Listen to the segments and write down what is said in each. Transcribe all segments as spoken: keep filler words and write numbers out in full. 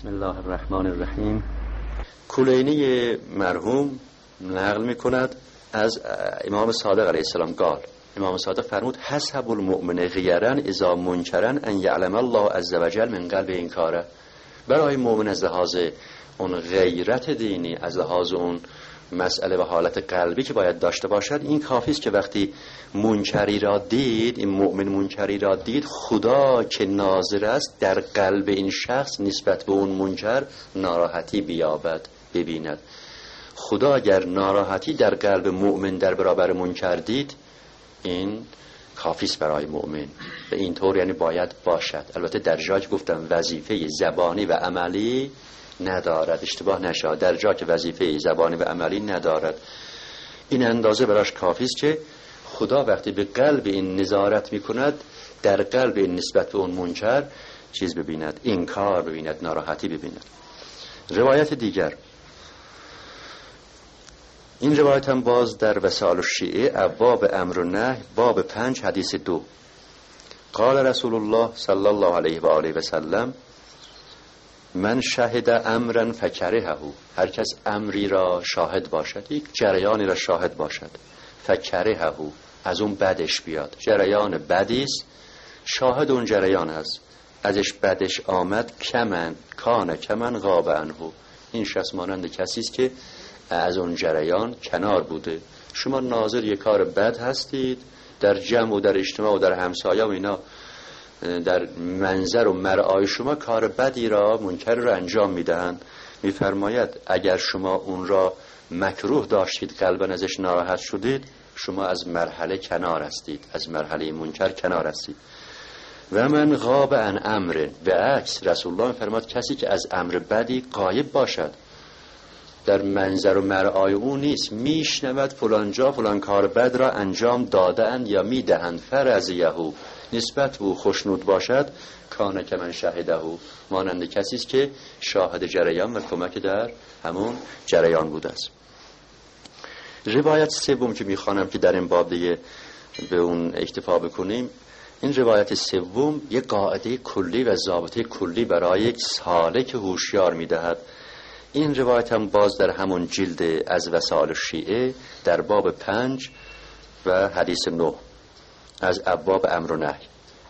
بسم الله الرحمن الرحیم. کلینی مرحوم نقل می کند از امام صادق علیه السلام قال، امام صادق فرمود حسب المؤمن غیرا اذا منکرا ان یعلم الله عز وجل من قلب این کاره. برای مؤمن از لحاظ اون غیرت دینی، از لحاظ اون مسئله و حالت قلبی که باید داشته باشد، این کافی است که وقتی منکری را دید، این مؤمن منکری را دید، خدا که ناظر است در قلب این شخص نسبت به اون منکر ناراحتی بیابد، ببیند. خدا اگر ناراحتی در قلب مؤمن در برابر منکر دید، این کافی است برای مؤمن. به این طور یعنی باید باشد. البته در جایی گفتم وظیفه زبانی و عملی ندارد، اشتباه نشود، در جا که وظیفه زبانی و عملی ندارد، این اندازه براش کافی است که خدا وقتی به قلب این نظارت میکند، در قلب این نسبت به اون منکر چیز ببیند، انکار ببیند، ناراحتی ببیند. روایت دیگر، این روایت هم باز در وسائل الشیعه ابواب امر و نهی باب پنج حدیث دو، قال رسول الله صلی الله علیه و آله و سلم من شهد امرا فکرهه، هر کس امری را شاهد باشد، یک جریانی را شاهد باشد، فکرهه، از اون بدش بیاد، جریان بدی است، شاهد اون جریان است، ازش بدش آمد، کمن کان کمن غاب عنه، این شخص مانند کسی است که از اون جریان کنار بوده. شما ناظر یک کار بد هستید، در جمع و در اجتماع و در همسایه و اینا، در منظر و مرعای شما کار بدی را، منکر را انجام میدهند. میفرماید اگر شما اون را مکروه داشتید، قلبا ازش ناراحت شدید، شما از مرحله کنار هستید، از مرحله منکر کنار هستید. و من غاب عن امر، به عکس رسول الله فرماد کسی که از امر بدی غایب باشد، در منظر و مرعای اون نیست، میشنود فلان جا فلان کار بد را انجام دادن یا میدهند، فرض یهو نسبت به او خوشنود باشد، کانه که من شهده، مانند کسی است که شاهد جریان و کمک در همون جریان بوده است. روایت سوم که میخوانم که در این باب دیگه به اون اکتفا بکنیم، این روایت سوم یک قاعده کلی و ضابطه کلی برای یک سالک هوشیار میدهد. این روایت هم باز در همون جلد از وسائل الشیعه در باب پنج و حدیث نه از ابواب امر و نهی.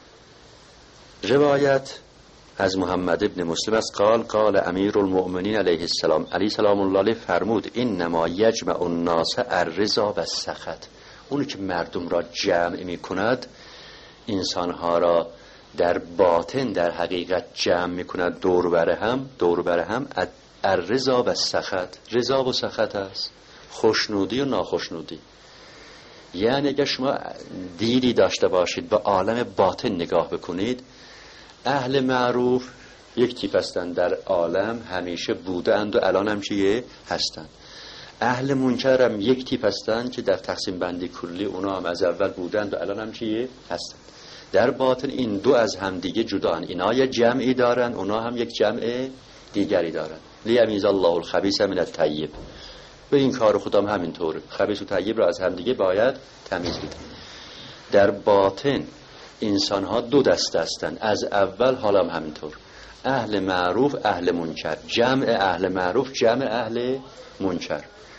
روایت از محمد ابن مسلم است قال قال امیر المؤمنین علیه السلام، علی سلام الله علیه فرمود انما یجمع الناس الرضا و السخط، اونی که مردم را جمع می کند، انسانها را در باطن در حقیقت جمع می کند، دور بر هم دور بر هم الرضا و السخط، رضا و سخط است، خوشنودی و ناخوشنودی. یعنی اگر شما دیدی داشته باشید به عالم باطن نگاه بکنید، اهل معروف یک تیپ هستند در عالم، همیشه بودند و الان هم چیه هستند. اهل منکر هم یک تیپ هستند که در تقسیم بندی کلی اونا هم از اول بودند و الان هم چیه هستند. در باطن این دو از هم دیگه جدان، اینا یک جمعی دارن، اونا هم یک جمع دیگری دارن. لیمیز الله الخبیث من الطیب، به این کار خودم همینطوره، خبیث و طیب را از هم دیگه باید تمیز بده. در باطن انسان ها دو دسته هستند، از اول حالا هم همینطور، اهل معروف اهل منکر، جمع اهل معروف جمع اهل منکر.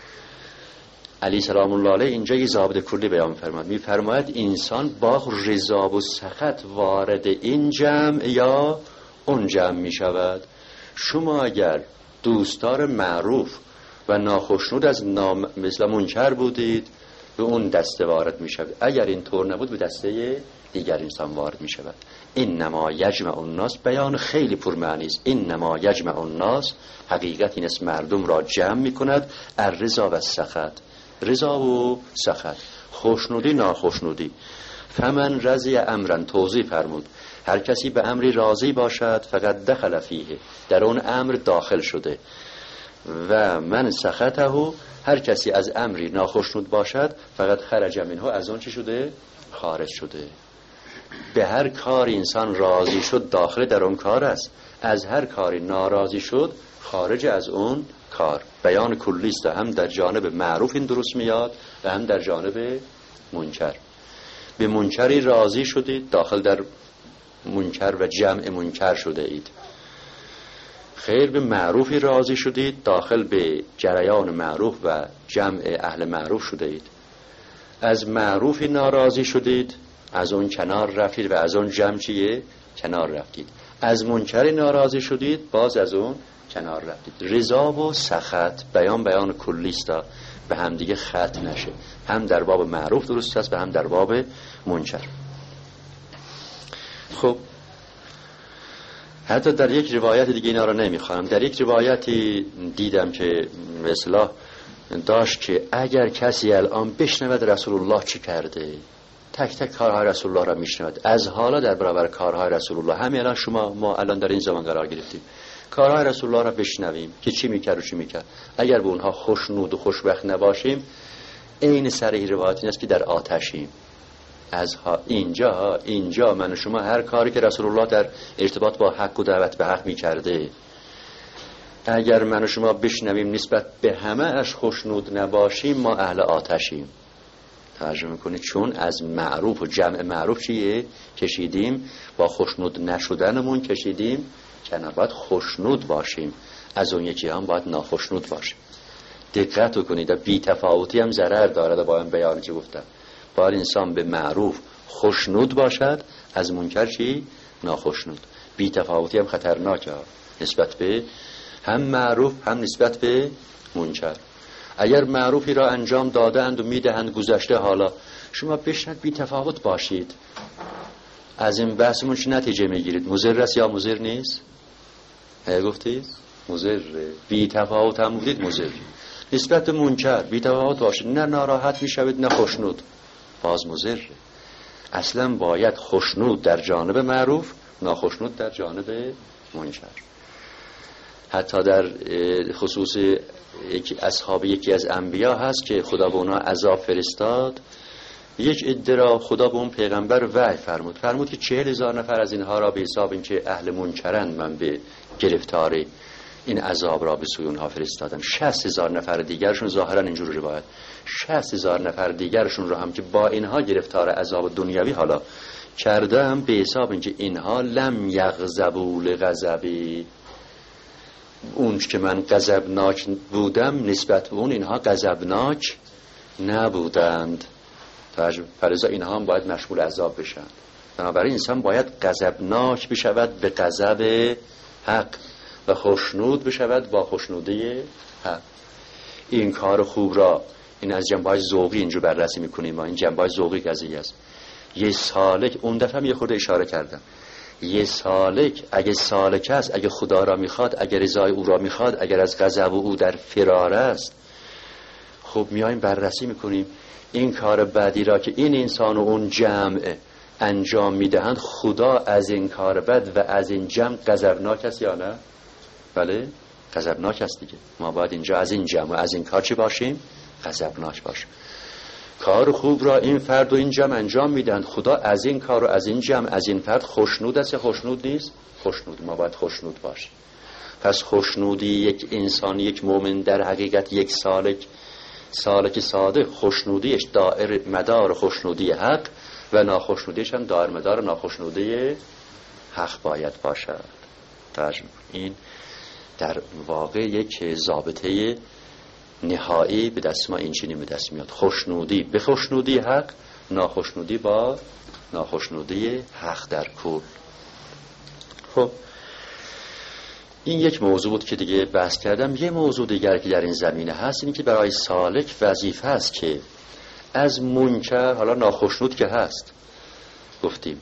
علی سلام الله علیه اینجا یه ضابط کلی بیان فرماد، میفرماید انسان با رضا و سخط وارد این جمع یا اون جمع میشود. شما اگر دوستدار معروف و ناخشنود از نام مثل منکر بودید، به اون دسته وارد می شود. اگر این طور نبود به دسته دیگر انسان وارد می شود. انما یجمع الناس، بیان خیلی پرمعنی است. انما یجمع الناس، حقیقت این است مردم را جمع می کند، الرضا و السخط، رضا و سخط، خوشنودی ناخشنودی. فمن رضی امرا، توضیح فرمود هر کسی به امری راضی باشد، فقط دخل فیه، در اون امر داخل شده. و من سخطه، هر کسی از امری ناخشنود باشد، فقط خرج منه، از اون چی شده خارج شده. به هر کار انسان راضی شد داخل در اون کار است، از هر کاری ناراضی شد خارج از اون کار. بیان کلی است، هم در جانب معروف این درست میاد و هم در جانب منکر. به منکری راضی شدید، داخل در منکر و جمع منکر شده اید. خیر به معروفی راضی شدید، داخل به جریان معروف و جمع اهل معروف شدید. از معروفی ناراضی شدید، از اون کنار رفتید و از اون جمع چیه؟ کنار رفتید. از منکری ناراضی شدید، باز از اون کنار رفتید. رضا و سخط بیان بیان کلیستا به هم دیگه خط نشه، هم در باب معروف درست است و هم در باب منکر. خب حتی در یک روایت دیگه اینا رو نمیخوام، در یک روایتی دیدم که به اصطلاح داشت که اگر کسی الان بشنود رسول الله چی کرده، تک تک کارهای رسول الله را میشنود، از حالا در برابر کارهای رسول الله، همین الان شما ما الان در این زمان قرار گرفتیم، کارهای رسول الله را بشنویم که چی میکرد و چی میکرد، اگر به اونها خوشنود و خوشبخت نباشیم، عین صریح روایت این است که در آتشیم. از اینجا اینجا من و شما هر کاری که رسول الله در ارتباط با حق و دعوت به حق میکرده، اگر من و شما بشنویم نسبت به همه اش خوشنود نباشیم، ما اهل آتشیم. توجه میکنید؟ چون از معروف و جمع معروف چیه کشیدیم، با خوشنود نشدنمون کشیدیم کنار. باید خوشنود باشیم، از اون یکی هم باید ناخوشنود باشیم. دقت کنید، بی تفاوتی هم ضرر داره. با این بیانی که گفتم، باید انسان به معروف خوشنود باشد، از منکر چی؟ ناخوشنود. بی تفاوتی هم خطرناکه نسبت به هم معروف هم نسبت به منکر. اگر معروفی را انجام دادند و میدهند گذشته، حالا شما بشنید بی تفاوت باشید، از این بحثمون چه نتیجه میگیرید؟ مضر است یا مضر نیست؟ گفتید مضر. بی تفاوت هم بودید مضر. نسبت منکر بی تفاوت باشید، نه ناراحت میشوید نه خوشنود، باز مضر. اصلا باید خوشنود در جانب معروف، ناخوشنود در جانب منکر. حتی در خصوص یکی اصحاب یکی از انبیا هست که خدا به اونا عذاب فرستاد. یک عده را خدا به اون پیغمبر وحی فرمود فرمود که چهل هزار نفر از اینها را به حساب اینکه اهل منکرند من به گرفتاری این عذاب را به سوی اونها فرستادم. شصت هزار نفر دیگرشون، ظاهرا اینجور روایت، شصت هزار نفر دیگرشون رو هم که با اینها گرفتار عذاب دنیوی حالا کردم، به حساب اینکه اینها لم یغضبوا لغضبی، اون که من غضبناک بودم نسبت به اون اینها غضبناک نبودند. فرضا اینها هم باید مشمول عذاب بشن. بنابراین انسان باید غضبناک بشود به غضب حق و خوشنود بشود با خوشنودی حق. این کار خوب را، این از جنبه‌های ذوقی اینجا بررسی میکنیم ما، این جنبه‌های ذوقی قضیه است. یه سالک، اون دفعه هم یه خورده اشاره کردم، یه سالک اگه سالک است، اگه خدا را میخواد، اگه رضای او را میخواد، اگر از غضب او در فرار است، خب میایم بررسی میکنیم این کار بعدی را که این انسان و اون جمع انجام میدهند، خدا از این کار بد و از این جمع غضبناک است یا نه؟ بله غضبناک است دیگه. ما باید اینجا از این جمع و از این کار چی باشیم؟ غضبناک باشیم. کار خوب را این فرد و این جمع انجام میدن، خدا از این کار و از این جمع از این فرد خوشنود است یا خوشنود نیست؟ خوشنود. ما باید خوشنود باشیم. پس خوشنودی یک انسان، یک مؤمن، در حقیقت یک سالک، سالک ساده، خوشنودیش دائر مدار خوشنودی حق و ناخوشنودیش هم دائر مدار ناخوشنودی حق باید باشد. ترجمه این در واقع یک ضابطه نهایی به دست ما این چنین به دست میاد: خوشنودی به خوشنودی حق، ناخوشنودی با ناخوشنودی حق در کل. خب این یک موضوع بود که دیگه بحث کردم. یه موضوع دیگر که در این زمینه هست اینه که برای سالک وظیفه است که از منکر، حالا ناخوشنود که هست گفتیم،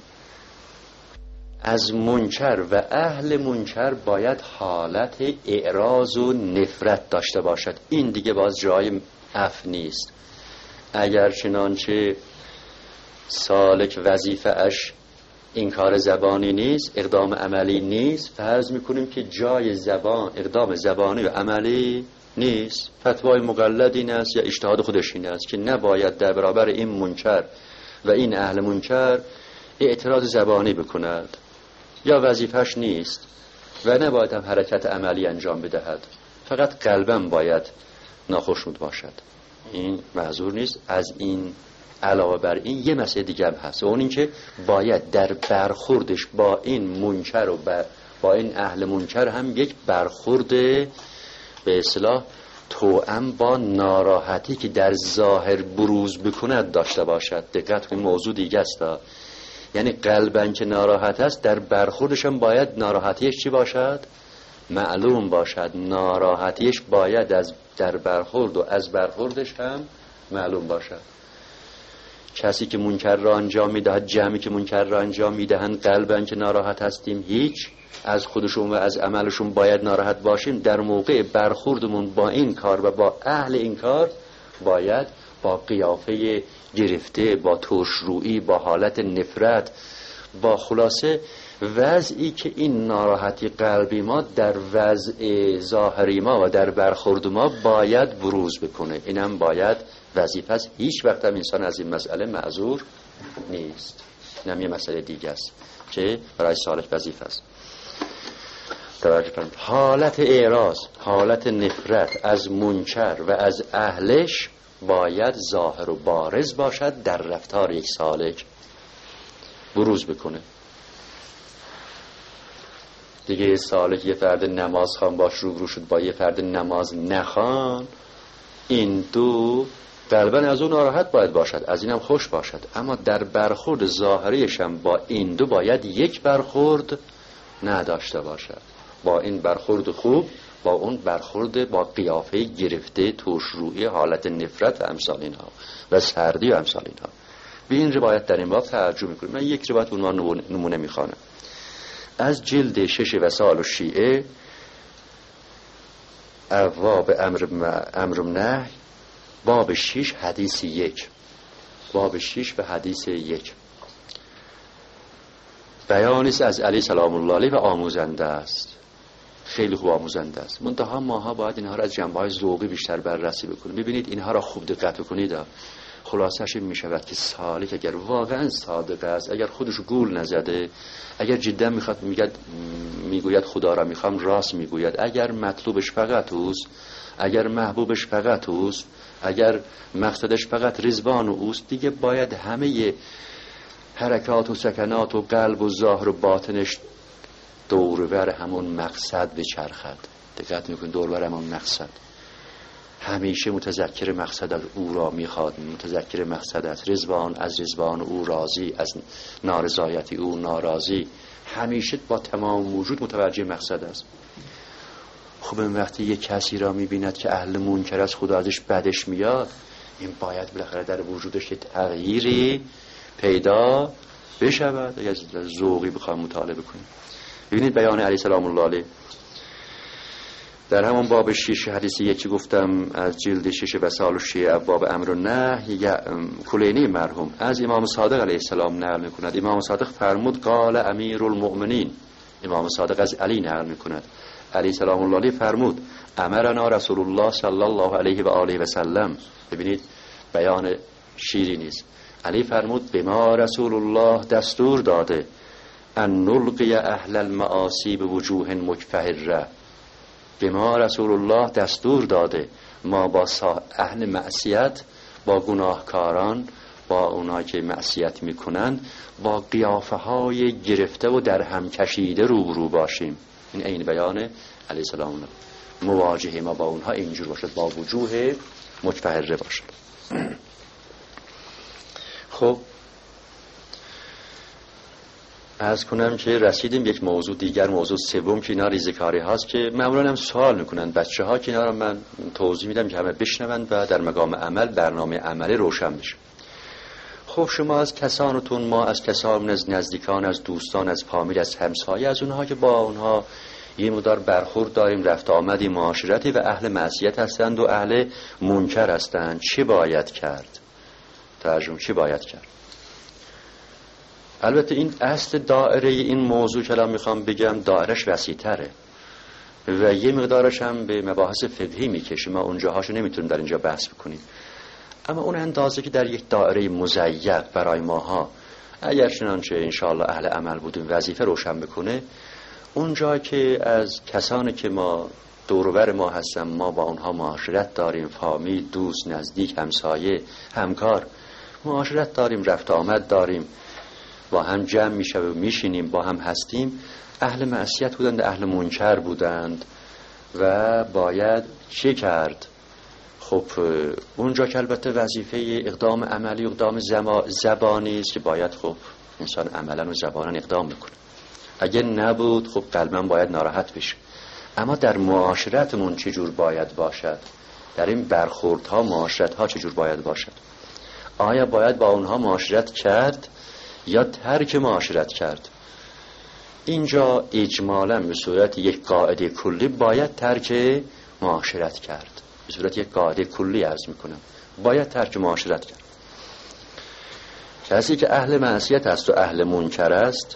از منکر و اهل منکر باید حالت اعراض و نفرت داشته باشد. این دیگه باز جای عفو نیست. اگر چنانچه سالک وظیفه اش این کار زبانی نیست، اقدام عملی نیست، فرض میکنیم که جای زبان، اقدام زبانی و عملی نیست، فتوای مقلد این است یا اجتهاد خودش این است که نباید در برابر این منکر و این اهل منکر اعتراض زبانی بکند، یا وظیفهش نیست و نباید هم حرکت عملی انجام بدهد، فقط قلباً باید ناخوشنود باشد. این معذور نیست. از این علاوه بر این یه مسئله دیگه هم هست، اون این که باید در برخوردش با این منکر و با این اهل منکر هم یک برخورد به اصطلاح توأم با ناراحتی که در ظاهر بروز بکند داشته باشد. دقت کنید موضوع دیگه است. یعنی قلباً که ناراحت است، در برخوردش هم باید ناراحتیش چی باشد؟ معلوم باشد. ناراحتیش باید از در برخورد و از برخوردش هم معلوم باشد. کسی که منکر را انجام میدهد، جمعی که منکر را انجام میدهند، قلباً که ناراحت هستیم، هیچ از خودشون و از عملشون باید ناراحت باشیم. در موقع برخوردمون با این کار و با اهل این کار باید با قیافه گرفته، با ترشرویی، با حالت نفرت، با خلاصه وضعی که این ناراحتی قلبی ما در وضع ظاهری ما و در برخورد ما باید بروز بکنه. اینم باید وظیفه است. هیچ وقت هم انسان از این مسئله معذور نیست. اینم یه مسئله دیگه است که برای سالک وظیفه است. حالت اعراض، حالت نفرت از منکر و از اهلش باید ظاهر و بارز باشد، در رفتار یک سالک بروز بکنه. دیگه یه سالک یه فرد نماز خوان باش روبرو شد با یه فرد نماز نخوان، این دو قلباً از اون ناراحت باید باشد، از اینم خوش باشد، اما در برخورد ظاهریش هم با این دو باید یک برخورد نداشته باشد. با این برخورد خوب با اون برخورد با قیافه گرفته، ترشرویی، حالت نفرت و امثال اینها و سردی و امثال اینها. به این روایت در این باب ترجمه می‌کنیم. من یک روایت اونها نمونه می‌خوانم از جلد شش وسائل الشیعه، ابواب امر امر نهی، باب شش حدیث یک، باب شش و حدیث یک. بیانی است از علی سلام الله علیه و آموزنده است، خیلی خوب آموزنده است. منتها ماها باید اینها را از جنبه‌های ذوقی بیشتر بررسی بکنیم. ببینید اینها را خوب دقت بکنید. خلاصش این میشود که سالک اگر واقعا صادق است، اگر خودش گول نزده، اگر جدا میخواد میگه میگوید خدا را میخوام، راست میگوید، اگر مطلوبش فقط اوست، اگر محبوبش فقط اوست، اگر مقصدش فقط رضوان اوست، دیگه باید همه حرکات و سکنات و قلب و ظاهر و باطنش دوربر همون مقصد بچرخد. دقت میکنید، دوربر همون مقصد، همیشه متذکر مقصد از او را میخواد، متذکر مقصد است، رضوان از رضوان او راضی، از نارضایتی او ناراضی، همیشه با تمام وجود متوجه مقصد است. خب این وقتی یک کسی را میبیند که اهل منکر است، خدا ازش بدش میاد، این باید بالاخره در وجودش تغییری پیدا بشود. اگر ذوقی بخوام مطالعه بکنیم، ببینید بیان علی سلام الله علیه در همون باب شش حدیث یکی گفتم از جلد شش وسائل الشیعه ابواب امر و نهی، کلینی مرحوم از امام صادق علیه السلام نقل میکند. امام صادق فرمود قال امیر المؤمنین، امام صادق از علی نقل میکند، علی سلام الله علیه فرمود امرنا رسول الله صلی الله علیه و آله و سلم. ببینید بیان شیری نیست. علی فرمود به ما رسول الله دستور داده ان نلقی اهل المعاصی به وجوه مکفهره، به ما رسول الله دستور داده ما با اهل معصیت، با گناهکاران، با اونایی که معصیت میکنن، با قیافه های گرفته و در هم کشیده روبرو باشیم. این عین بیان علیه السلام، مواجهه ما با اونها اینجور باشد، با وجوه مکفهره باشد. خب عرض کنم که رسیدیم یک موضوع دیگر، موضوع سوم که اینا ریزکاری هاست که معمولا هم سوال میکنن بچه ها، که اینا رو من توضیح میدم که همه بشنوند و در مقام عمل برنامه عملی روشن بشه. خب شما از کسانتون، ما از کسان، از نزدیکان، از دوستان، از فامیل، از همسایه، از اونها که با اونها یه مقدار برخورد داریم، رفت آمدی، معاشرتی و اهل معصیت هستند و اهل منکر هستند، چه باید کرد؟ ترجمه چه باید کرد؟ البته این اصل دائره این موضوع که الان میخوام بگم دائرش وسیع‌تره و یه مقدارش هم به مباحث فقهی میکشه، ما اونجاهاشو نمیتونیم در اینجا بحث بکنیم، اما اون اندازه که در یک دائره مضیق برای ماها اگر چنانچه انشاءالله اهل عمل بودیم وظیفه روشن بکنه، اونجا که از کسانی که ما دورور ما هستن، ما با اونها معاشرت داریم، فامیل، دوست، نزدیک، همسایه، همکار، معاشرت داریم، رفت آمد داریم، با هم جمع میشه و میشینیم، با هم هستیم، اهل معصیت بودند، اهل منکر بودند و باید چه کرد؟ خب اونجا که البته وظیفه اقدام عملی اقدام زبانی است که باید خب انسان عملا و زبانا اقدام بکنه. اگر نبود خب قلبا باید ناراحت بشه. اما در معاشرتمون چجور باید باشد؟ در این برخوردها معاشرتها چجور باید باشد؟ آیا باید با اونها معاشرت کرد یا ترک معاشرت کرد؟ اینجا اجمالا به صورت یک قاعده کلی باید ترک معاشرت کرد. به صورت یک قاعده کلی عرض میکنم باید ترک معاشرت کرد. کسی که اهل معصیت است و اهل منکر است،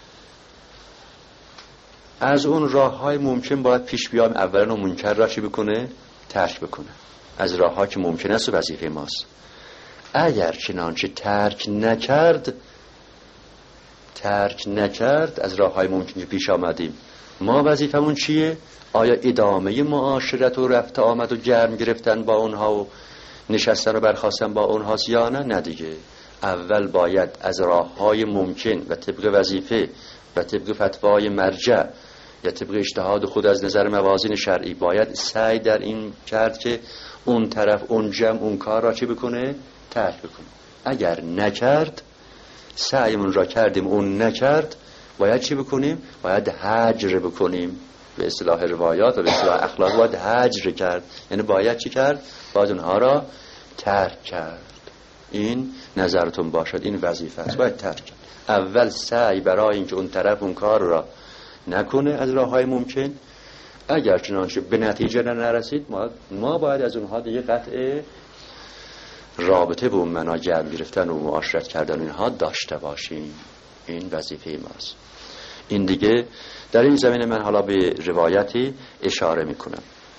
از اون راه های ممکن باید پیش بیام اولا و منکر را چی بکنه؟ ترک بکنه. از راه ها که ممکن است و وظیفه ماست. اگر چنانچه ترک نکرد ترک نکرد از راه های ممکن که پیش آمدیم، ما وظیفمون چیه؟ آیا ادامه معاشرت و رفت آمد و گرم گرفتن با اونها و نشستن و برخاستن با اونها یا نه؟ نه دیگه. اول باید از راه های ممکن و طبق وظیفه و طبق فتوای مرجع یا طبق اجتهاد خود از نظر موازین شرعی باید سعی در این کرد که اون طرف اون جمع اون کار را چی بکنه؟ ترک بکنه. اگر نکرد، سعیمون را کردیم اون نکرد، باید چی بکنیم؟ باید هجر بکنیم. به اصطلاح روایات و به اصطلاح اخلاق باید هجر کرد، یعنی باید چی کرد؟ باید اونها را ترک کرد. این نظرتون باشد، این وظیفه است، باید ترک کرد. اول سعی برای اینکه اون طرف اون کار را نکنه از راه های ممکن. اگر چنانچه به نتیجه نرسید، ما, ما باید از اونها دیگه قطع رابطه به اون معنا جمع گرفتن و معاشرت کردن اینها داشته باشیم. این وظیفه ماست. این دیگه در این زمینه من حالا به روایتی اشاره میکنم.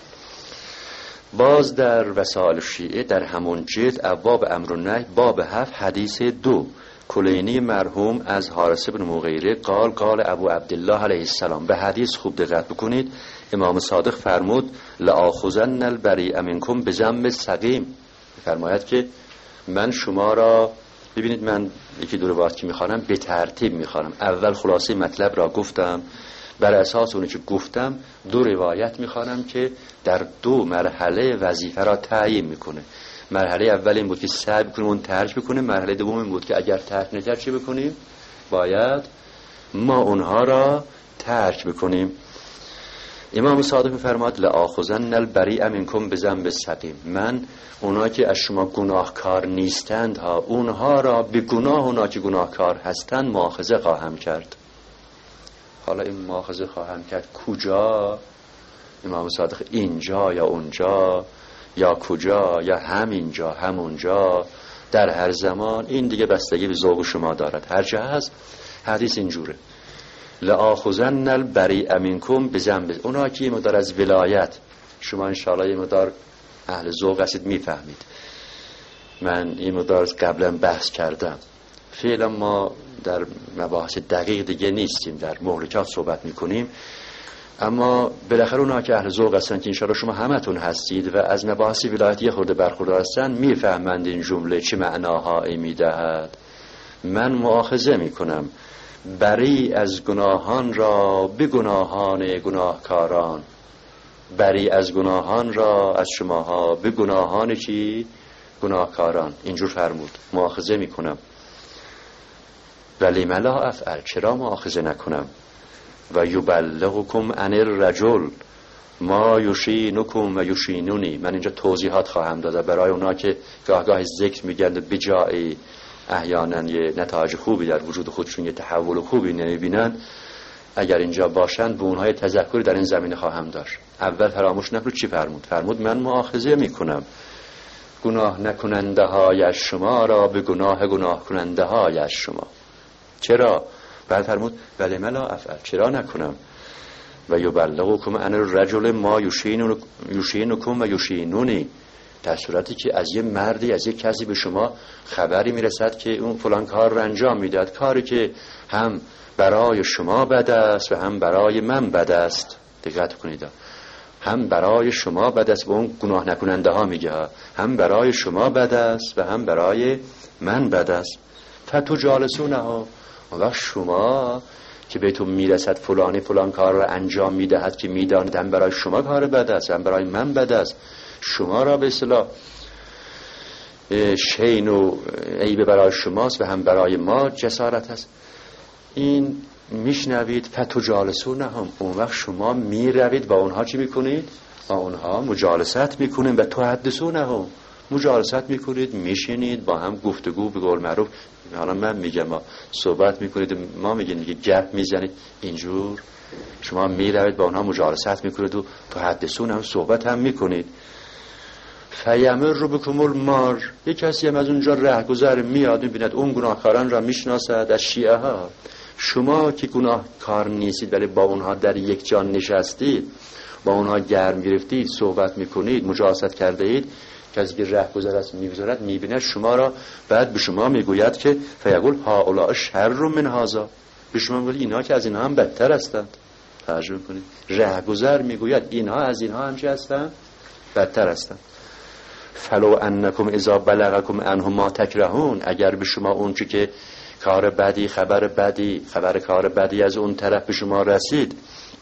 باز در وسائل شیعه در همون جلد ابواب امر و نهی باب هفت حدیث دو کلینی مرحوم از حارث بن مغیره قال قال ابو عبدالله علیه السلام. به حدیث خوب دقت بکنید. امام صادق فرمود لآخذن البریء منکم بذنب سقیم. فرماید که من شما را، ببینید من یکی دو روایت که میخوانم به ترتیب میخوانم. اول خلاصه مطلب را گفتم، بر اساس اونی که گفتم دو روایت میخوانم که در دو مرحله وظیفه را تعیین میکنه. مرحله اول این بود که سعی بکنیم اون ترک بکنیم. مرحله دوم این بود که اگر ترک نکرد چی بکنیم؟ باید ما اونها را ترک بکنیم. امام صادق می‌فرماد لآخذن البریء منکم بذنب سقیم. من اونها که از شما گناهکار نیستند ها، اونها را به گناه اونها که گناهکار هستند مؤاخذه خواهم کرد. حالا این مؤاخذه خواهم کرد کجا؟ امام صادق اینجا یا اونجا یا کجا یا همینجا همونجا در هر زمان، این دیگه بستگی به ذوق شما دارد. هر جا هست حدیث اینجوره لآخذن البریء منکم بذنب. اونها که یه مقدار از ولایت، شما انشاءالله یه مقدار اهل ذوق هستید میفهمید، من این مقدار قبلا بحث کردم. فعلا ما در مباحث دقیق دیگه نیستیم، در محرکات صحبت میکنیم، اما بالاخره اونها که اهل ذوق هستن که انشاءالله شما همتون هستید و از مباحث ولایت یه خورده برخوردار هستن، میفهمند این جمله چه معناهایی میدهد. من مؤاخذه میکنم بری از گناهان را به گناهان گناهکاران، بری از گناهان را از شماها به گناهان چی؟ گناهکاران. اینجور فرمود مؤاخذه میکنم. ولی ملا افعل، چرا مؤاخذه نکنم؟ و یبلغکم عن الرجل ما یشینکم و یشینونی. من اینجا توضیحات خواهم داد برای اونا که گاه گاه ذکر میگن به جای احیانا یه نتایج خوبی در وجود خودشون، یه تحول خوبی نمیبینن. اگر اینجا باشن به اونها تذکری در این زمینه خواهم داشت. اول فراموش نکنید چی فرمود. فرمود من مؤاخذه میکنم گناه نکننده های شما را به گناه گناه کننده های شما. چرا؟ بعد فرمود ولی ملا افعل، چرا نکنم؟ و یبلغکم عن الرجل ما یشینکم و یشینونی. در صورتی که از یه مردی، از یه کسی به شما خبری میرسد که اون فلان کار رو انجام میداد، کاری که هم برای شما بد است و هم برای من بد است. دقت کنید، هم برای شما بد است، به اون گناه نکننده ها میگه، هم برای شما بد است و هم برای من بد است. فتجالسونها، و شما که بهتون میرسد فلانی فلان کار را انجام میدهد که میداند هم برای شما کار بد است هم برای من بد است، شما را به اصطلاح شین و عیب برای شماست و هم برای ما جسارت است. این میشنوید فتجالسونهم، اون وقت شما میروید با اونها چی میکنید؟ با اونها مجالست میکنید و تحدثونهم، مجالست میکنید، میشینید با هم گفتگو به قول معروف. حالا من میگم ما صحبت میکنید، ما میگیم دیگه گپ میزنید، اینجور شما میروید با اونها مجالست میکنید و تحدثونهم صحبت هم میکنید. فیمر رو بکم المار، یک کسی هم از اونجا رهگذر میاد میبیند اون گناهکاران را میشناسد از شیعه ها. شما که گناهکار نیستید ولی با اونها در یک جا نشستید، با اونها گرم گرفتید، صحبت میکنید، مجالست کرده اید، کسی که رهگذر است میگذارد میبیند شما را، بعد به شما میگوید که فیقول هؤلاء شر من هذا، به شما میگوید اینها که از اینها هم بدتر هستند. ترجمه کنید، رهگذر میگوید اینها از اینها هم چه هستند؟ بدتر هستند. فلو انکم اذا بلغکم عنه ما تکرهون، اگر به شما اون چی که کار بدی، خبر بدی، خبر کار بدی از اون طرف به شما رسید،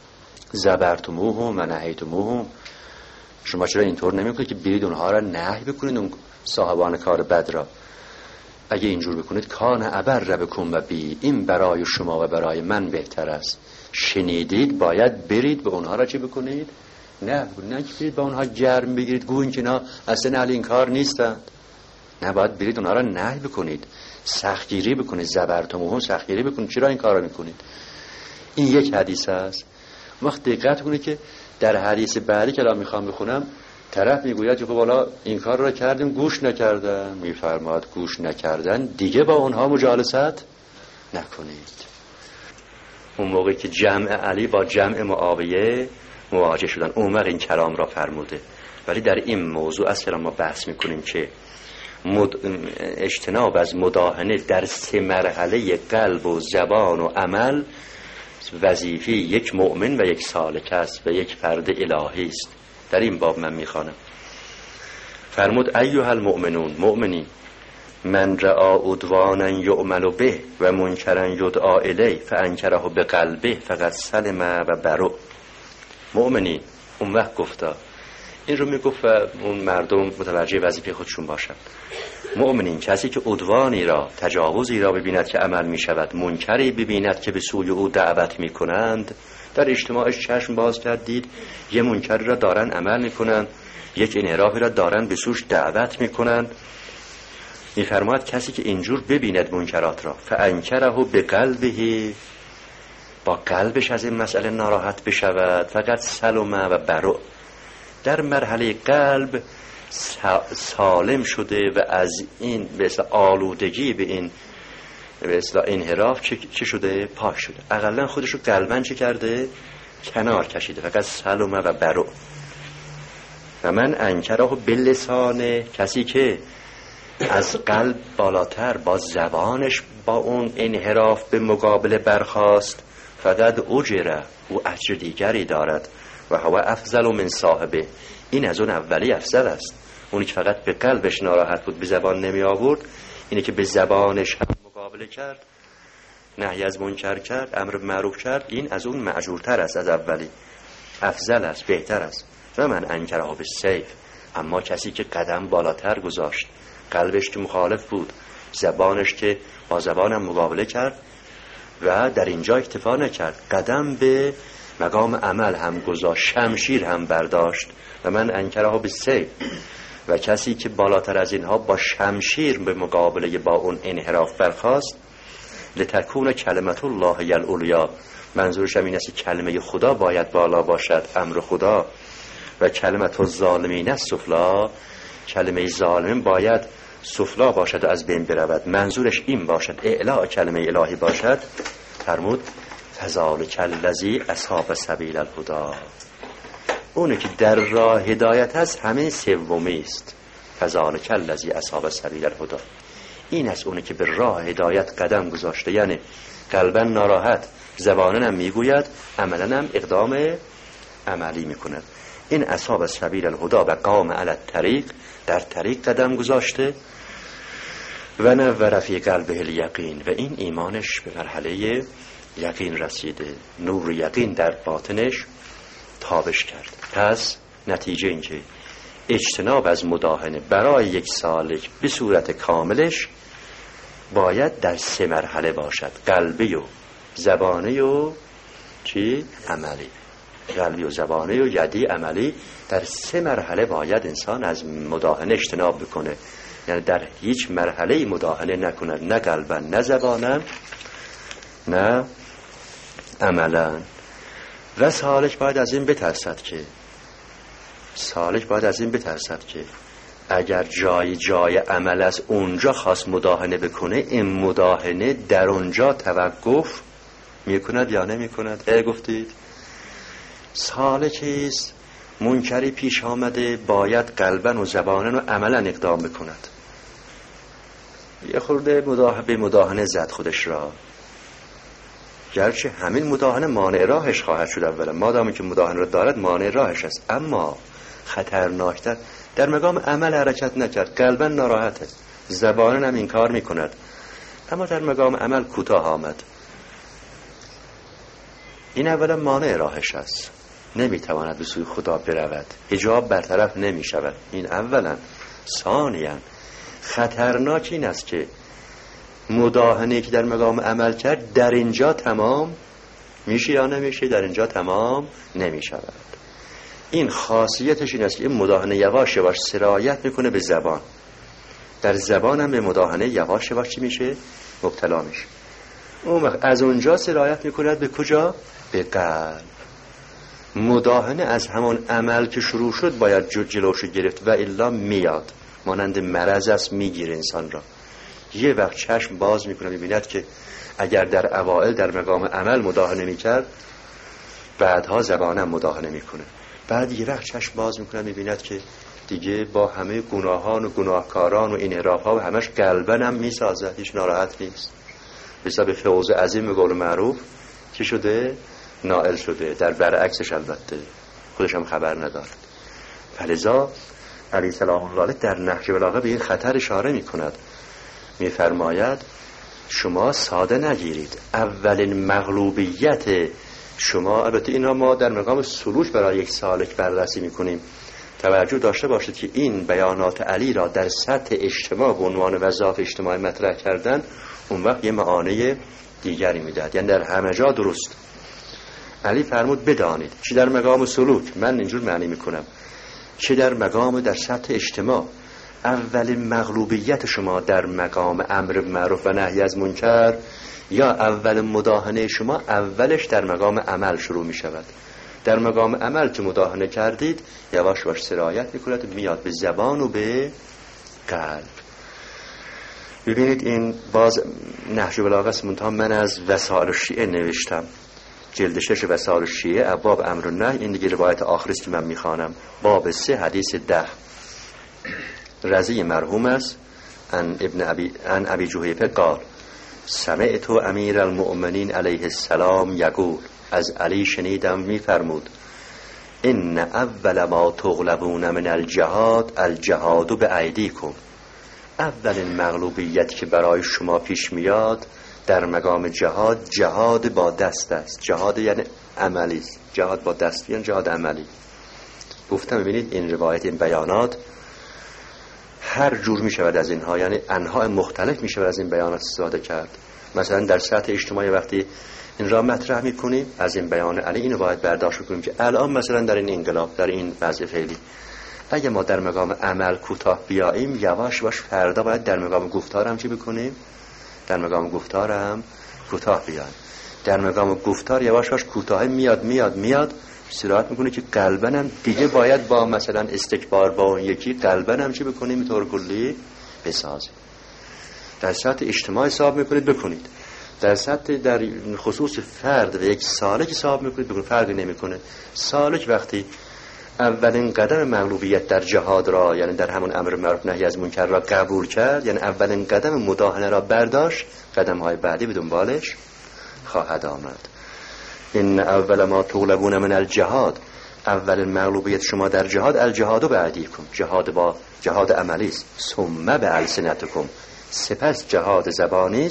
زبرتموهم و نهیتموهم، شما چرا اینطور نمیکنید که برید اونها را نهی بکنید، اون صاحبان کار بد را؟ اگه اینجور بکنید کان ابر بکم و بی، این برای شما و برای من بهتر است. شنیدید باید برید به اونها را چی بکنید؟ نه نه که برید با اونها گرم بگیرید گوین که نه اصلا اهل این کار نیستند. نه، باید برید اونها را نهی بکنید، سختگیری بکنید، زبرتموهم سختگیری بکنید. چرا این کار را میکنید؟ این یک حدیث است. وقت دقت کنید که در حدیث بعدی که الان میخوام بخونم طرف میگوید که خب حالا این کار را کردیم گوش نکردن، میفرماد گوش نکردن دیگه با اونها مجالست نکنید. اون موقعی که جمع علی با جمع معاویه مواجه شدن اون وقت این کلام را فرموده. ولی در این موضوع اصلا ما بحث میکنیم که مد... اجتناب از مداهنه در سه مرحله قلب و زبان و عمل وظیفه یک مؤمن و یک سالک است و یک فرد الهی است. در این باب من میخوانم فرمود ایها المؤمنون، مؤمنین، من رعا عدوانا یعمل به و منکرا یدعا الیه فانکره بقلبه فقد سلم و برو. مؤمنین، اون وقت گفتا این رو میگفت و اون مردم متوجه وظیفه خودشون باشن. مؤمنین، کسی که عدوانی را، تجاوزی را ببیند که عمل می شود، منکری ببیند که به سوی او دعوت می کنند، در اجتماعش چشم باز کردید یه منکری را دارن عمل می کنند، یک انحرافی را دارن به سوش دعوت می کنند، می فرماید کسی که اینجور ببیند منکرات را فانکره به قلبه، با قلبش از این مسئله ناراحت بشود، فقط سلم و برو، در مرحله قلب سالم شده و از این به اصطلاح آلودگی به این به اصطلاح انحراف چه شده؟ پاک شده. اقلا خودشو قلبن چه کرده؟ کنار کشیده، فقط سلم و برو. و من انکره باللسان، کسی که از قلب بالاتر با زبانش با اون انحراف به مقابله برخاست، فقط اجره، او اجر دیگری دارد و هو افضل من صاحبه، این از اون اولی افضل است. اونی که فقط به قلبش ناراحت بود به زبان نمی آورد، اینی که به زبانش هم مقابله کرد، نهی از منکر کرد، امر معروف کرد، این از اون مأجورتر است، از اولی افضل است، بهتر است. و من انکره بالسیف، اما کسی که قدم بالاتر گذاشت، قلبش که مخالف بود، زبانش که با زبانم مقابله کرد و در اینجا اکتفا نکرد، قدم به مقام عمل هم گذاشت، شمشیر هم برداشت. و من انکره بالسیف، و کسی که بالاتر از اینها با شمشیر به مقابله با اون انحراف برخاست، لتکون کلمت الله العلیا، منظورش هم این است کلمه خدا باید بالا باشد، امر خدا، و کلمت الظالمین السفلی، کلمه ظالم باید سفلا باشد و از بین برود، منظورش این باشد، اعلاء کلمه الهی باشد. فرمود فذلک الذی اصحاب سبیل الهدی، اونی که در راه هدایت هست همه سومی است. فذلک الذی اصحاب سبیل الهدی، این است اونی که به راه هدایت قدم گذاشته، یعنی قلبا ناراحت، زبانن هم میگوید، عملا هم اقدام عملی میکند. این اصحاب سبیل الهدی و قام علی الطریق، در طریق قدم گذاشته، و نور فی قلبه الیقین، و این ایمانش به مرحله یقین رسیده، نور یقین در باطنش تابش کرد. پس نتیجه این که اجتناب از مداهنه برای یک سالک به صورت کاملش باید در سه مرحله باشد: قلبی و زبانی و چی؟ عملی. قلبی و زبانی و یدی عملی. در سه مرحله باید انسان از مداهنه اجتناب بکنه، یعنی در هیچ مرحله مداهنه نکنه، نه قلبا نه زبانا نه عملا. و سالک باید از این بترسد که سالک باید از این بترسد که اگر جای جای عمل از اونجا خواست مداهنه بکنه، این مداهنه در اونجا توقف میکند یا نمیکند؟ ای گفتید سالکیست منکری پیش آمده باید قلبا و زبانا و عملا اقدام بکند. یه خورده مداهنه به مداهنه زد خودش را، گرچه همین مداهنه مانع راهش خواهد شد اولا، مادامی که مداهنه را دارد مانع راهش است، اما خطرناکتر در مقام عمل حرکت نکرد، قلبا ناراحته، زبانا هم این کار میکند، اما در مقام عمل کوتاه آمد. این اولا مانع راهش است، نمیتواند به سوی خدا برود، حجاب برطرف نمیشود. این اولا. ثانیا خطرناک این است که مداهنه که در مقام عمل کرد در اینجا تمام میشه یا نمیشه؟ در اینجا تمام نمیشود. این خاصیتش این است که این مداهنه یواش یواش سرایت میکنه به زبان، در زبان هم به مداهنه یواش یواش چی میشه؟ مبتلا میشه. اون وقت از اونجا سرایت میکند به کجا؟ به قلب. مداهنه از همون عمل که شروع شد باید جلوشو گرفت و الا میاد، مانند مرض است، میگیره انسان را. یه وقت چشم باز میکنه میبیند که اگر در اوائل در مقام عمل مداهنه میکرد، بعدها زبانم مداهنه میکنه. بعد یه وقت چشم باز میکنه میبیند که دیگه با همه گناهان و گناهکاران و این انحراف‌ها و همش قلبن هم میسازد، هیچ ناراحت نیست. بسا فوز عظیم به قول معروف چی شده؟ نائل شده، در برعکسش البته خودش هم خبر ندارد. فلذا علیه السلام الله در نهج بلاغه به این خطر اشاره میکند، میفرماید شما ساده نگیرید. اولین مغلوبیت شما، البته اینا ما در مقام سلوک برای یک سالک بررسی میکنیم، توجه داشته باشید که این بیانات علی را در سطح اجتماع به عنوان وظایف اجتماعی مطرح کردن، اون وقت یه معانی دیگری میداد، یعنی در همه جا درست. علی فرمود بدانید چه در مقام سلوک، من اینجور معنی میکنم، چه در مقام در سطح اجتماع، اولین مغلوبیت شما در مقام امر معروف و نهی از منکر یا اول مداهنه شما اولش در مقام عمل شروع می شود. در مقام عمل که مداهنه کردید یواش یواش سرایت میکند، میاد به زبان و به قلب. ببینید این باز نهج بلاغه است، منتها من از وسائل الشیعه نوشتم، جلد شش وسائل الشیعه ابواب امر و نهی. این دیگه روایت آخری است که من میخوانم، باب سه حدیث ده. رضی مرحوم است ان ابن ابی ان ابی جحیفه قال سمعت امیر المؤمنین علیه السلام یقول، از علی شنیدم میفرمود ان اول ما تغلبون من الجهاد الجهاد بایدیکم، اولین مغلوبیت که برای شما پیش میاد در مقام جهاد، جهاد با دست است. جهاد یعنی عملی است، جهاد با دست یعنی جهاد عملی. گفتم ببینید این روایت، این بیانات هر جور می شود از اینها، یعنی انواع مختلف می شود از این بیانات استفاده کرد. مثلا در سطح اجتماعی وقتی این را مطرح می کنیم از این بیان علی، اینو باید برداشت کنیم که الان مثلا در این انقلاب، در این وضع فعلی، اگه ما در مقام عمل کوتاه بیاییم، یواش یواش فردا باید در مقام گفتار هم چی بکنیم؟ در مقام گفتار هم کوتاه بیایم. در مقام گفتار یواش یواش کوتاه میاد میاد میاد سرایت میکنه که قلبن هم دیگه باید با مثلا استکبار با اون یکی قلبن هم چی بکنیم؟ به طور کلی بسازیم. در سطح اجتماعی حساب میکنید بکنید، در سطح در خصوص فرد و یک سالک حساب میکنید بکنید، فرقی نمیکنه. سالک وقتی اولین قدم مغلوبیت در جهاد را، یعنی در همون امر معروف نهی از منکر را قبول کرد، یعنی اولین قدم مداهنه را برداشت، قدم های بعدی به دنبالش خواهد آمد. ان اول ما تغلبون من الجهاد، اولین مغلوبیت شما در جهاد الجهاد بعدیکم، جهاد با جهاد عملی است. ثم بالسنتکم، سپس جهاد زبانی است.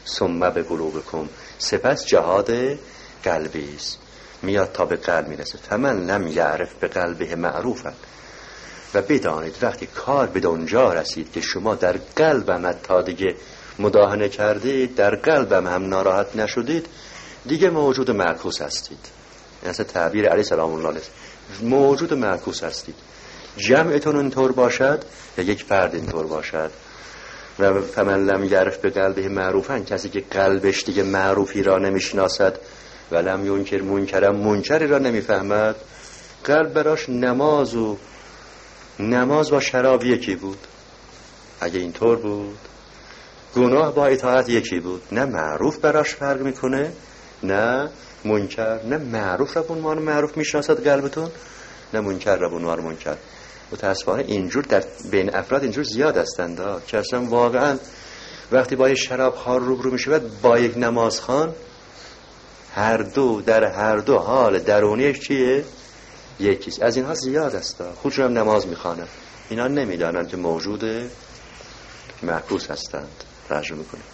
ثم به قلوبکم، سپس جهاد قلبی است، میاد تا به قلب میرسه. فمن لم یعرف به قلبه معروفا، و بدانید وقتی کار به اونجا رسید که شما در قلبم تا دیگه مداهنه کردید، در قلبم هم ناراحت نشدید، دیگه موجود معکوس هستید. این اصلا تعبیر علی سلام الله علیه، موجود معکوس هستید. جمعتون اینطور باشد یا یک فرد اینطور باشد. و فمن لم یعرف به قلبه معروفا، کسی که قلبش دیگه معروفی را نمیشناسد، و لم ینکر منکرم، منکری را نمیفهمد. قلب براش نماز و نماز با شراب یکی بود. اگه اینطور بود گناه با اطاعت یکی بود. نه معروف براش فرق میکنه نه منکر، نه معروف را به عنوان معروف میشناسد قلبتون، نه منکر را به عنوان منکر. متاسفانه اینجور در بین افراد اینجور زیاد هستند که اصلا واقعا وقتی با یک شراب خوار روبرو میشود با یک نمازخوان، هر دو در هر دو حال درونیش چیه؟ یکیست. از اینها زیاد است، خودشون هم نماز میخوانند، اینا نمیدانند که موجود معکوس هستند. ترجمه میکنیم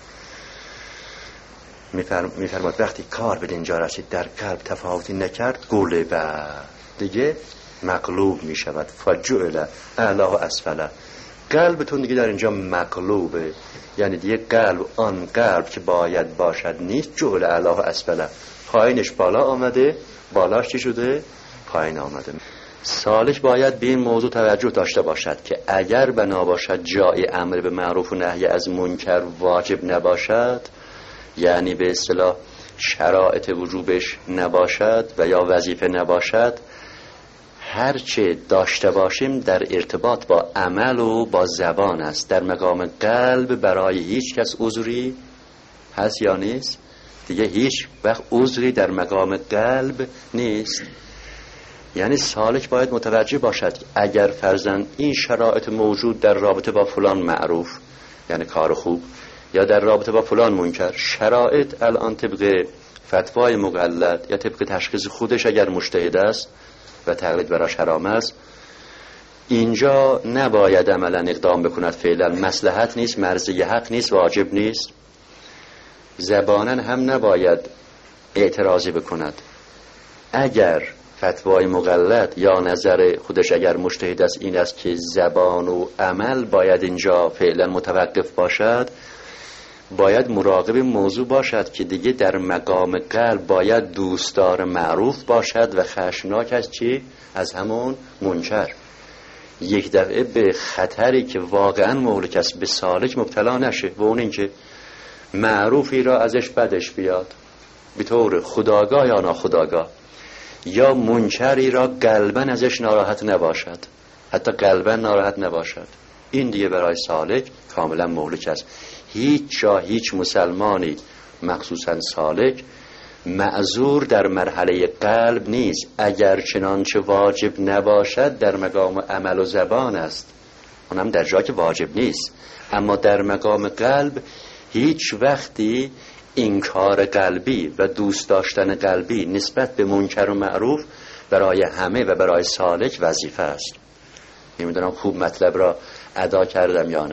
میفرماد وقتی کار به اینجا رسید در قلب تفاوتی نکرد، قلب دیگه مقلوب میشود. فجعل اعلی و اسفل، قلبتون دیگه در اینجا مقلوبه، یعنی دیگه قلب آن قلب که باید باشد نیست. جعل اعلی و اسفل، پایینش بالا آمده، بالاش چی شده؟ پایین آمده. سالک باید به این موضوع توجه داشته باشد که اگر بنا باشد جای امر به معروف و نهی از منکر واجب نباشد، یعنی به اصطلاح شرایط وجوبش نباشد و یا وظیفه نباشد، هرچه داشته باشیم در ارتباط با عمل و با زبان است. در مقام قلب برای هیچ کس عذری هست یا نیست؟ دیگه هیچ وقت عذری در مقام قلب نیست. یعنی سالک باید متوجه باشد اگر فرضاً این شرایط موجود در رابطه با فلان معروف، یعنی کار خوب، یا در رابطه با فلان منکر، شرایط الان طبق فتوای مقلد یا طبق تشخیص خودش اگر مجتهد است و تقلید براش حرام است، اینجا نباید عملا اقدام بکند. فعلا مصلحت نیست، مرضی حق نیست، واجب نیست. زباناً هم نباید اعتراضی بکند. اگر فتوای مقلد یا نظر خودش اگر مجتهد است این است که زبان و عمل باید اینجا فعلا متوقف باشد، باید مراقب موضوع باشد که دیگه در مقام قلب باید دوستدار معروف باشد و خشمناک از چی؟ از همون منکر. یک دفعه به خطری که واقعا مهلک است به سالک مبتلا نشه، و اون این که معروفی را ازش بدش بیاد به طور خودآگاه یا ناخودآگاه، یا منکری را قلبا ازش ناراحت نباشد، حتی قلبا ناراحت نباشد. این دیگه برای سالک کاملا مهلک است. هیچ جا هیچ مسلمانی مخصوصا سالک معذور در مرحله قلب نیست. اگر چنانچه واجب نباشد در مقام عمل و زبان است، اونم در جا که واجب نیست، اما در مقام قلب هیچ وقتی انکار قلبی و دوست داشتن قلبی نسبت به منکر و معروف برای همه و برای سالک وظیفه است. نمیدونم خوب مطلب را ادا کردم یا نه.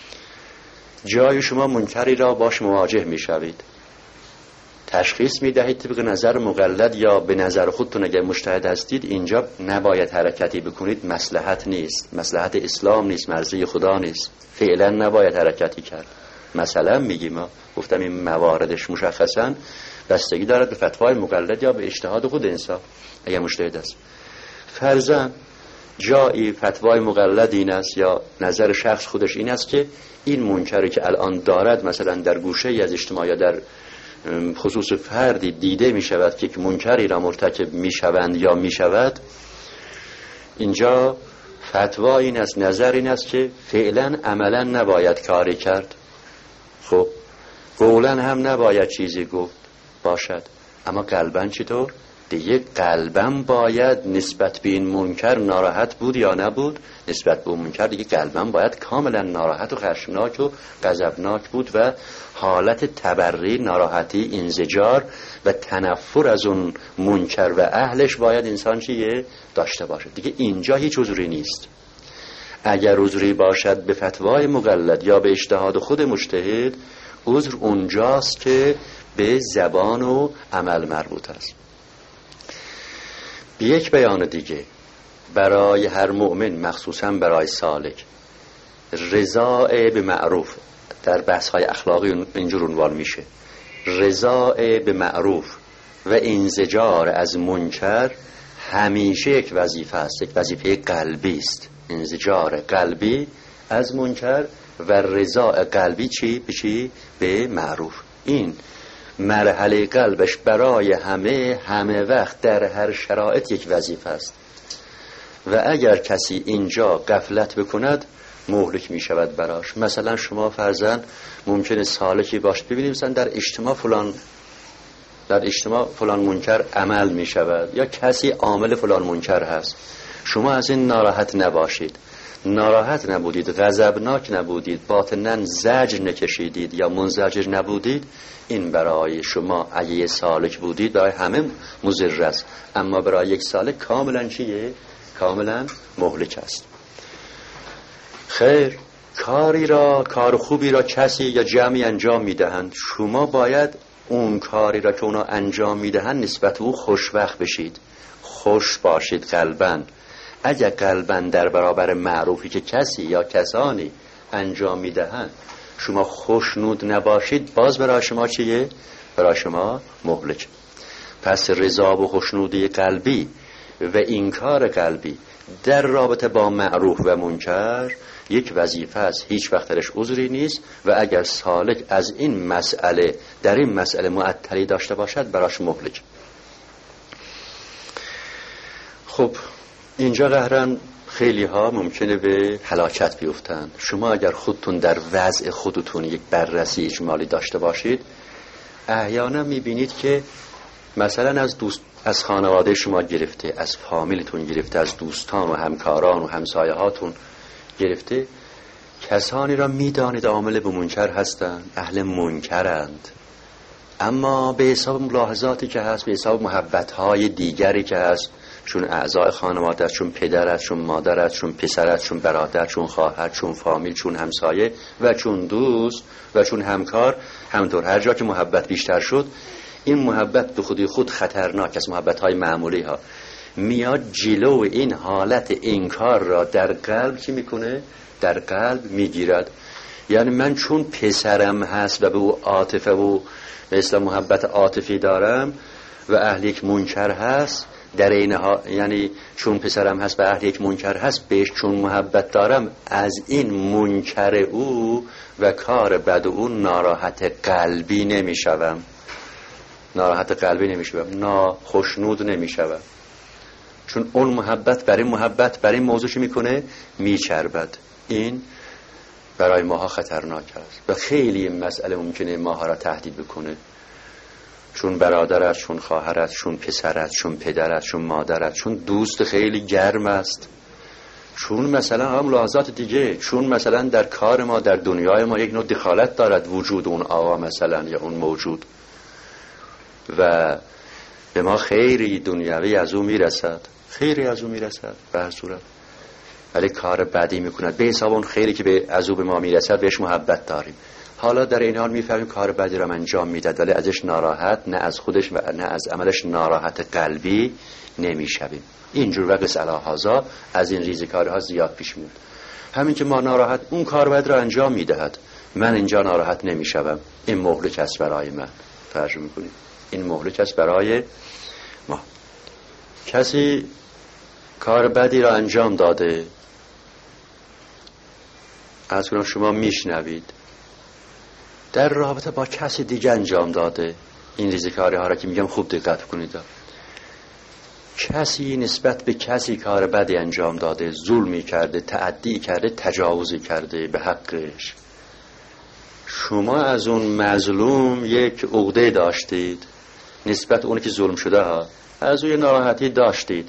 جای شما منکری را باش مواجه میشوید، تشخیص میدهید طبق نظر مقلد یا به نظر خودتون اگر مجتهد هستید، اینجا نباید حرکتی بکنید، مصلحت نیست، مصلحت اسلام نیست، مرضی خدا نیست، فعلا نباید حرکتی کرد. مثلا میگیم، ما گفتم این مواردش مشخصا بستگی دارد به فتوای مقلد یا به اجتهاد خود انسان اگر مجتهد است. فرضاً جایی فتوای مقلد این است یا نظر شخص خودش این است که این منکری که الان دارد مثلا در گوشه ای از اجتماع یا در خصوص فردی دیده می شود که منکری را مرتکب می شوند یا می شود، اینجا فتوا این است، نظر این است که فعلا عملا نباید کاری کرد، خب قولا هم نباید چیزی گفت باشد، اما قلباً چطور؟ دیگه قلبم باید نسبت به این منکر ناراحت بود یا نبود؟ نسبت به اون منکر دیگه قلبم باید کاملا ناراحت و خشمناک و غضبناک بود و حالت تبری، ناراحتی، انزجار و تنفر از اون منکر و اهلش باید انسان چیه؟ داشته باشه. دیگه اینجا هیچ عذری نیست. اگر عذری باشد به فتوای مقلد یا به اجتهاد خود مجتهد، عذر اونجاست که به زبان و عمل مربوط است. به یک بیان دیگه، برای هر مؤمن مخصوصا برای سالک رضا به معروف در بحث های اخلاقی اینجور عنوان میشه. رضا به معروف و انزجار از منکر همیشه یک وظیفه است، یک وظیفه قلبی است. انزجار قلبی از منکر و رضا قلبی چی؟ به چی؟ به معروف. این مرحله قلبش برای همه همه وقت در هر شرایط یک وظیفه است و اگر کسی اینجا غفلت بکند مهلک می شود براش. مثلا شما فرضاً ممکنه سالکی باش ببینید مثلا در اجتماع فلان در اجتماع فلان منکر عمل می شود یا کسی عامل فلان منکر هست، شما از این ناراحت نباشید. ناراحت نبودید، غضبناک نبودید، باطناً زجر نکشیدید یا منزجر نبودید، این برای شما اگه سالک بودید برای همه مضر است، اما برای یک سالک کاملا چیه؟ کاملا مهلک است. خیر، کاری را کار خوبی را کسی یا جمعی انجام میدهند، شما باید اون کاری را که اونا انجام میدهند نسبت به او خوشوقت بشید، خوش باشید قلباً. اگر قلباً در برابر معروفی که کسی یا کسانی انجام میدهند شما خوشنود نباشید، باز برای شما چیه؟ برای شما مهلک. پس رضا و خوشنودی قلبی و انکار قلبی در رابطه با معروف و منکر یک وظیفه است، هیچ وقت درش عذری نیست و اگر سالک از این مسئله در این مسئله معطلی داشته باشد براش مهلک. خب اینجا قهرن خیلی ها ممکنه به هلاکت بیفتن. شما اگر خودتون در وضع خودتون یک بررسی اجمالی داشته باشید، احیانا میبینید که مثلا از دوست از خانواده شما گرفته، از فامیلتون گرفته، از دوستان و همکاران و همسایه هاتون گرفته، کسانی را میدانید عامل به منکر هستند، اهل منکرند، اما به حساب ملاحظاتی که هست، به حساب محبت‌های دیگری که هست، چون اعضای خانواده است، چون پدر است، چون مادر است، چون پسر است، چون برادر، چون خواهر، چون فامیل، چون همسایه و چون دوست و چون همکار، همطور هر جا که محبت بیشتر شد، این محبت به خودی خود خطرناک است. محبت‌های معمولی ها میاد جلو این حالت انکار را در قلب چی میکنه؟ در قلب میگیرد. یعنی من چون پسرم هست و به او عاطفه و به اصطلاح محبت عاطفی دارم و اهل یک منکر هست، در اینها یعنی چون پسرم هست و اهل یک منکر هست بهش چون محبت دارم، از این منکر او و کار بد او ناراحت قلبی نمیشوم، ناراحت قلبی نمیشوم، ناخشنود نمیشوم، چون اون محبت برای محبت برای موضوع چی میکنه؟ میچربد. این برای ماها خطرناک است و خیلی این مسئله ممکنه ماها را تهدید بکنه، چون برادر است، چون خواهر است، چون پسر است، چون پدر است، چون مادر است، چون دوست خیلی گرم است، چون مثلا هم لحظات دیگه، چون مثلا در کار ما در دنیای ما یک نوع دخالت دارد وجود اون آقا مثلا یا اون موجود و به ما خیری دنیوی از او میرسد، خیری از او میرسد به هر صورت، ولی کار بدی میکند به حساب اون خیری که به از او به ما میرسد بهش محبت داریم. حالا در این حال میفهمیم کار بدی را انجام میداد ولی ازش ناراحت، نه از خودش و نه از عملش ناراحت قلبی نمیشویم. اینجور وقت الهازا از این ریزکارها زیاد پیش میاد. همین که ما ناراحت اون کار بد را انجام میدهد، من اینجا ناراحت نمیشوم، این مهلک است برای من. ترجمه میکنیم این مهلک است برای ما. کسی کار بدی را انجام داده، از کنم شما میشنوید در رابطه با کسی دیگه انجام داده، این ریزکاری ها را که میگم خوب دقت کنید. کسی نسبت به کسی کار بدی انجام داده، ظلمی کرده، تعدی کرده، تجاوزی کرده به حقش، شما از اون مظلوم یک عقده داشتید نسبت اونی که ظلم شده ها، از اون ناراحتی داشتید،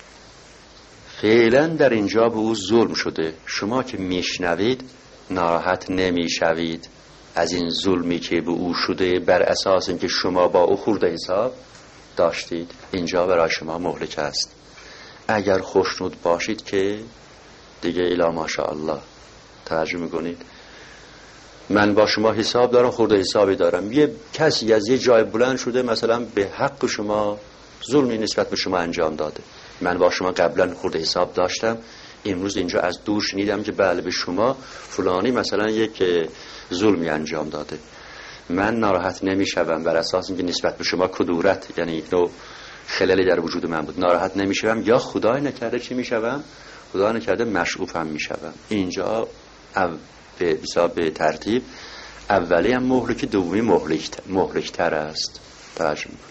فعلا در اینجا به او ظلم شده، شما که میشنوید ناراحت نمیشوید از این ظلمی که به او شده بر اساس اینکه شما با او خورده حساب داشتید. اینجا برای شما مهلک است. اگر خوشنود باشید که دیگه الا ماشاءالله، ترجمه کنید من با شما حساب دارم، خورده حسابی دارم. یه کسی از یه جای بلند شده مثلا به حق شما ظلمی نسبت به شما انجام داده، من با شما قبلا خورده حساب داشتم، امروز اینجا از دور شنیدم که بله به شما فلانی مثلا یک ظلمی انجام داده، من ناراحت نمیشم بر اساس اینکه نسبت به شما کدورت، یعنی نوع خللی در وجود من بود، ناراحت نمیشم، یا خدای نکرده چی میشم؟ خدای نکرده مشعوفم میشم. اینجا او به حساب به ترتیب اولی هم مهلک، دومی مهلکتر است. توجه می‌کنید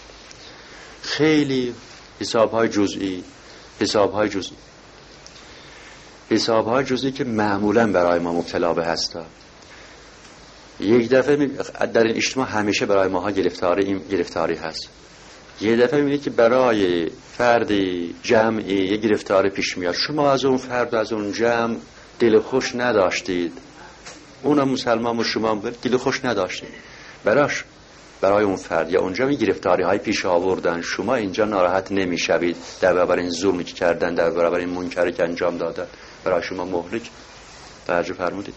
خیلی حساب‌های جزئی، حساب‌های جزئی حساب‌های جزئی که معمولاً برای ما مبتلا به هستا. یک دفعه در این اجتماع همیشه برای ماها گرفتاری این گرفتاری هست. یه دفعه می‌بینید که برای فردی جمعی یه گرفتاری پیش میاد، شما از اون فرد از اون جمع دل خوش نداشتید، اونم مسلمان و شما دل خوش نداشتید، براش برای اون فرد یا اونجا می گرفتاری های پیش آوردن، شما اینجا ناراحت نمیشوید در برابر این ظلمی که کردن، در برابر این منکری که انجام دادن، برای شما مهلک. توجه فرمودید؟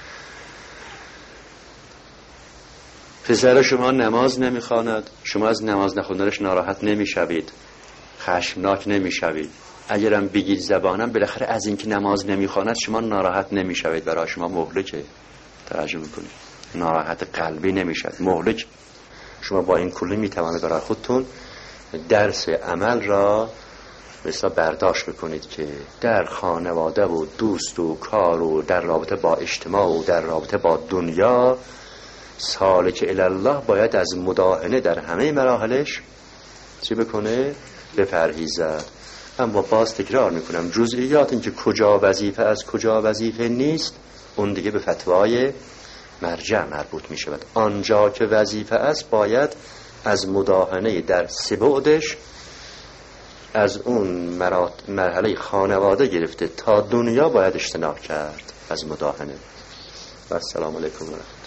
پسر شما نماز نمیخواند، شما از نماز نخوندنش ناراحت نمیشوید، خشمناک نمیشوید. اگرم بگید زبانم بالاخره از اینکه نماز نمیخواند شما ناراحت نمیشوید، برای شما مهلکه. توجه میکنید؟ ناراحت قلبی نمیشد، مهلک. شما با این کلی میتوانید برای خودتون درس عمل را مثلا برداشت بکنید که در خانواده و دوست و کار و در رابطه با اجتماع و در رابطه با دنیا سالک الله باید از مداهنه در همه مراحلش چی بکنه؟ بپرهیزد. اما باز تکرار میکنم جزئیات این که کجا وظیفه از کجا وظیفه نیست اون دیگه به فتوای مرجع مربوط می شود. آنجا که وظیفه است باید از مداهنه در سه بعدش، از اون مرحله خانواده گرفته تا دنیا باید اجتناب کرد از مداهنه. و السلام علیکم و رحمت الله.